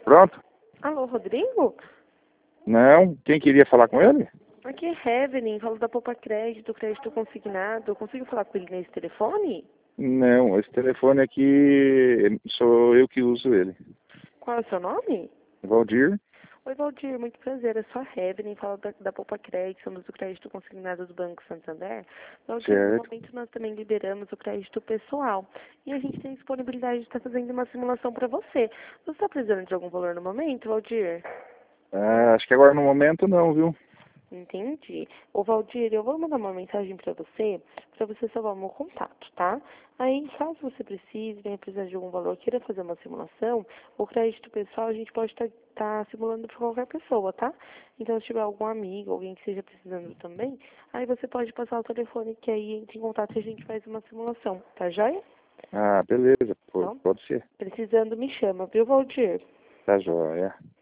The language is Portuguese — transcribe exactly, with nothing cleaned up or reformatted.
Pronto? Alô, Rodrigo? Não, quem queria falar com ele? Aqui é Evelyn, falo da Poupa Crédito, crédito consignado. Eu consigo falar com ele nesse telefone? Não, esse telefone aqui sou eu que uso ele. Qual é o seu nome? Valdir? Oi, Valdir, muito prazer. Eu sou a Evelyn, falo da, da Poupa Crédito, somos do crédito consignado do Banco Santander. Valdir, no Certo. momento nós também liberamos o crédito pessoal. E a gente tem disponibilidade de estar fazendo uma simulação para você. Você está precisando de algum valor no momento, Valdir? Ah, acho que agora no momento não, viu? Entendi. Ô, Valdir, eu vou mandar uma mensagem para você, para você salvar o meu contato, tá? Aí, caso você precise, venha precisar de algum valor, queira fazer uma simulação, o crédito pessoal a gente pode estar simulando para qualquer pessoa, tá? Então, se tiver algum amigo, alguém que esteja precisando também, aí você pode passar o telefone que aí entra em contato e a gente faz uma simulação, tá joia? Ah, beleza, pô, Então, pode ser. precisando me chama, viu, Valdir? Tá joia.